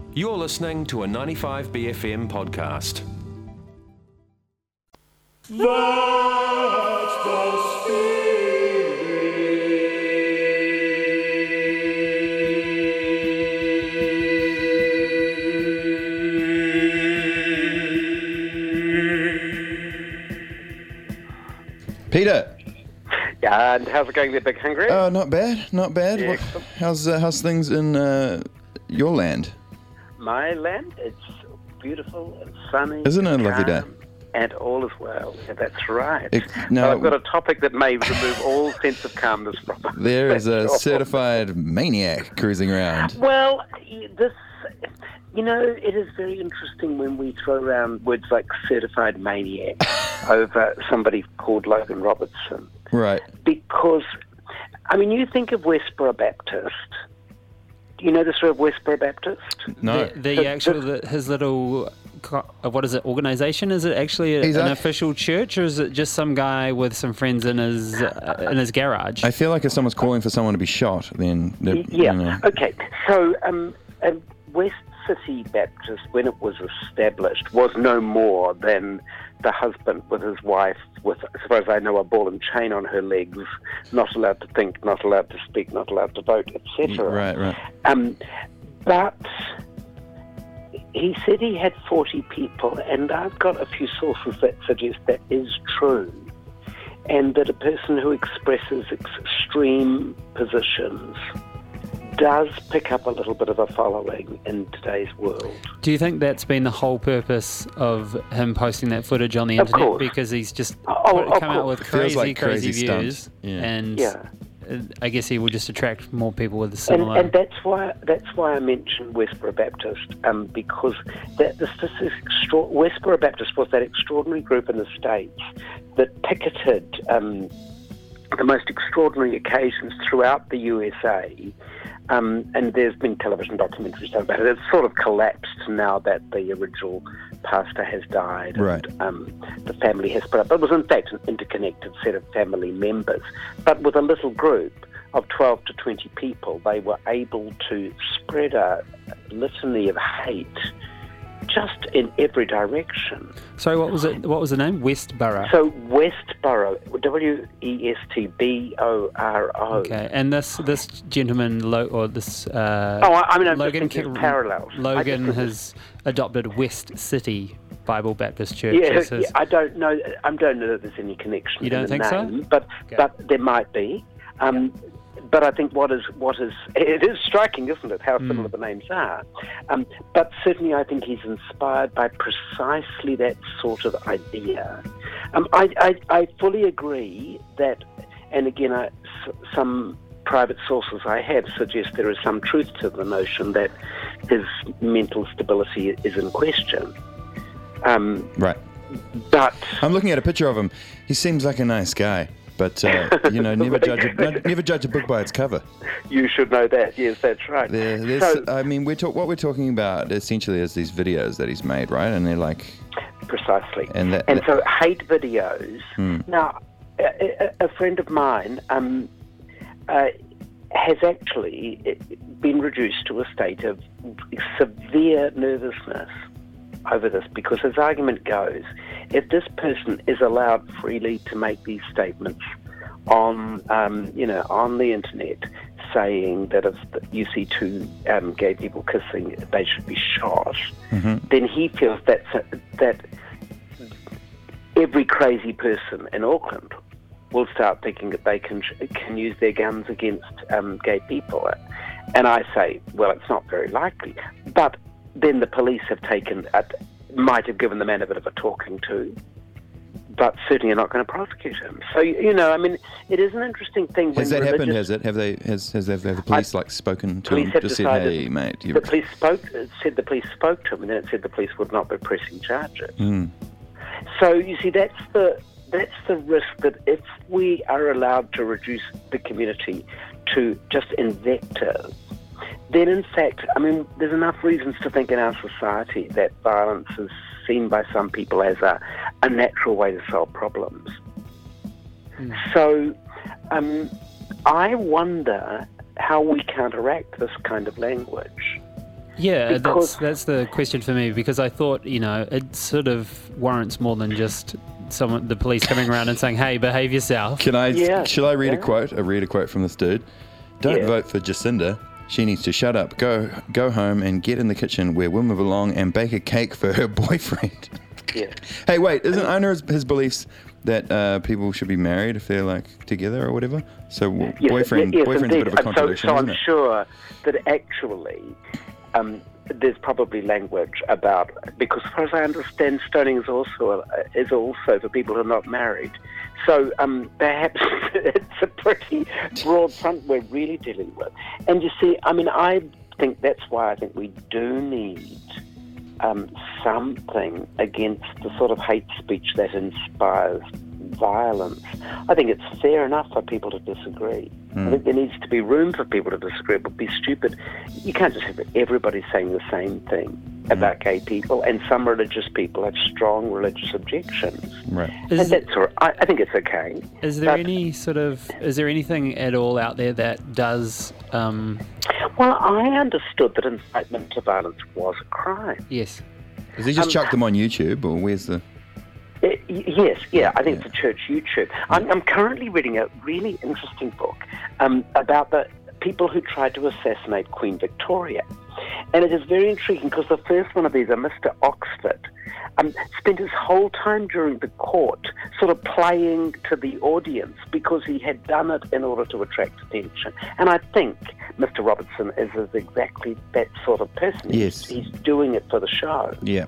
You're listening to a 95BFM podcast. That's the spirit. Peter. Yeah, and how's it going there, Big Hungry? Oh, not bad, not bad. Yeah. How's things in your land? My land, it's beautiful and sunny. Isn't it a and lovely day? calm, and all is well. Yeah, that's right. No. But I've got a topic that may remove all sense of calmness from us. There is a That's all. certified maniac cruising around. Well, this, it is very interesting when we throw around words like certified maniac over somebody called Logan Robertson. Right. Because, you think of Westboro Baptist. Do you know the story of Westboro Baptist? No. His little, what is it, organisation? Is it actually an official church, or is it just some guy with some friends in his garage? I feel like if someone's calling for someone to be shot, then... Okay. So, West City Baptist, when it was established, was no more than the husband with his wife, with, as far as I know, a ball and chain on her legs, not allowed to think, not allowed to speak, not allowed to vote, etc. Right. But he said he had 40 people, and I've got a few sources that suggest that is true, and that a person who expresses extreme positions does pick up a little bit of a following in today's world. Do you think that's been the whole purpose of him posting that footage on the internet? Course. Because he's just Of come out with Feels like crazy crazy views, stunts. Yeah. and I guess he will just attract more people with a similar... And that's why I mentioned Westboro Baptist, because Westboro Baptist was that extraordinary group in the States that picketed the most extraordinary occasions throughout the USA. And there's been television documentaries done about it. It's sort of collapsed now that the original pastor has died. Right. And the family has split up. But it was in fact an interconnected set of family members. But with a little group of 12 to 20 people, they were able to spread a litany of hate just in every direction. Sorry, what was it? What was the name? Westboro. So Westboro, Westboro. Okay, and this gentleman, I'm Logan, just thinking parallels. Logan has adopted West City Bible Baptist Church. I don't know. I don't know that there's any connection. You don't think name, so? But Okay. but there might be. But I think it is striking, isn't it, how similar the names are. But certainly I think he's inspired by precisely that sort of idea. I fully agree that, and again, some private sources I have suggest there is some truth to the notion that his mental stability is in question. Right. But I'm looking at a picture of him. He seems like a nice guy. But, never judge a book by its cover. You should know that. Yes, that's right. What we're talking about essentially is these videos that he's made, right? And they're like... Precisely. And so hate videos... Now, a friend of mine has actually been reduced to a state of severe nervousness over this, because his argument goes, if this person is allowed freely to make these statements on the internet, saying that if you see two gay people kissing, they should be shot, then he feels that every crazy person in Auckland will start thinking that they can use their guns against gay people. And I say, well, it's not very likely. But then the police might have given the man a bit of a talking to, but certainly are not going to prosecute him. So, it is an interesting thing. Has that happened, has it? Have the police spoken to him? Just said, hey, mate. The police spoke to him, and then it said the police would not be pressing charges. So, you see, that's the risk, that if we are allowed to reduce the community to just invective, then in fact, there's enough reasons to think in our society that violence is seen by some people as a natural way to solve problems. So I wonder how we counteract this kind of language. Yeah, Because- that's the question for me, because I thought, it sort of warrants more than just the police coming around and saying, "Hey, behave yourself." Shall I read Yeah. a quote? Read a quote from this dude. Don't Yeah. vote for Jacinda. She needs to shut up, go home and get in the kitchen where women belong and bake a cake for her boyfriend. Yeah. Hey, wait, isn't Ona his beliefs that people should be married if they're like together or whatever? So boyfriend's yes, a bit indeed. of a contradiction, so isn't I'm it? sure that actually there's probably language about, because as far as I understand, stoning is also for people who are not married. So perhaps it's a pretty broad front we're really dealing with. And you see, I think that's why I think we do need something against the sort of hate speech that inspires violence. I think it's fair enough for people to disagree. I think there needs to be room for people to disagree. It would be stupid. You can't just have everybody saying the same thing about gay people, and some religious people have strong religious objections. Right. And that's all right. I think it's okay. Is there anything at all out there that does? Well, I understood that incitement to violence was a crime. Yes. Has he just chucked them on YouTube, or where's the... Yes, I think it's a church YouTube. I'm currently reading a really interesting book about the people who tried to assassinate Queen Victoria. And it is very intriguing because the first one of these, Mr. Oxford, spent his whole time during the court sort of playing to the audience because he had done it in order to attract attention. And I think Mr. Robertson is exactly that sort of person. Yes. He's doing it for the show. Yep.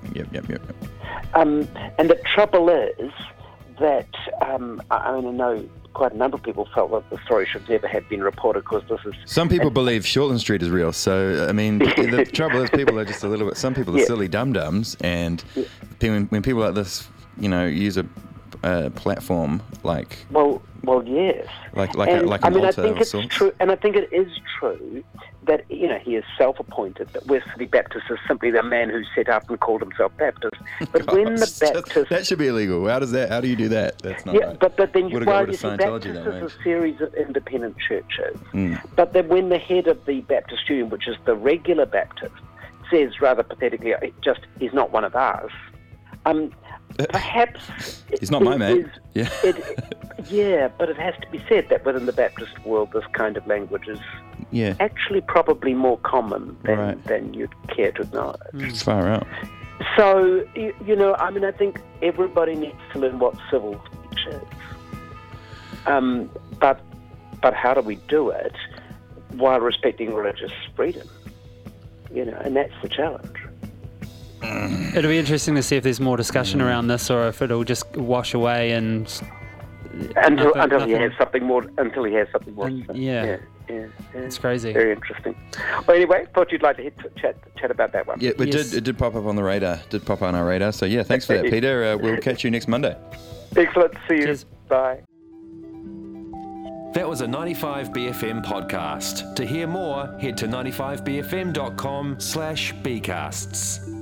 And the trouble is that, I know quite a number of people felt that the story should never have been reported because this is... Some people believe Shortland Street is real, so, the trouble is people are just a little bit... Some people are silly dum-dums, and when people like this, use a platform like... Well, yes. Like an altar I think of it's sorts. true, and I think it is true that, he is self-appointed, that Wesley Baptist is simply the man who set up and called himself Baptist. But when the Baptist... That should be illegal. How do you do that? That's not right. But then Would've you got see, Scientology Baptist that is way. a series of independent churches. But then when the head of the Baptist Union, which is the regular Baptist, says rather pathetically, he's not one of us, perhaps... He's not my mate. Yeah, but it has to be said that within the Baptist world, this kind of language is actually probably more common than you'd care to acknowledge. Far out. So, I think everybody needs to learn what civil speech is. But how do we do it while respecting religious freedom? And that's the challenge. It'll be interesting to see if there's more discussion around this, or if it'll just wash away and... Until he has something more. Until he has something more. Yeah. It's crazy. Very interesting. Well, anyway, thought you'd like to chat about that one. Yeah, it did pop up on the radar. Did pop on our radar. So yeah, thanks for that, Peter. We'll catch you next Monday. Excellent. See you. Cheers. Bye. That was a 95BFM podcast. To hear more, head to 95bfm.com/bcasts.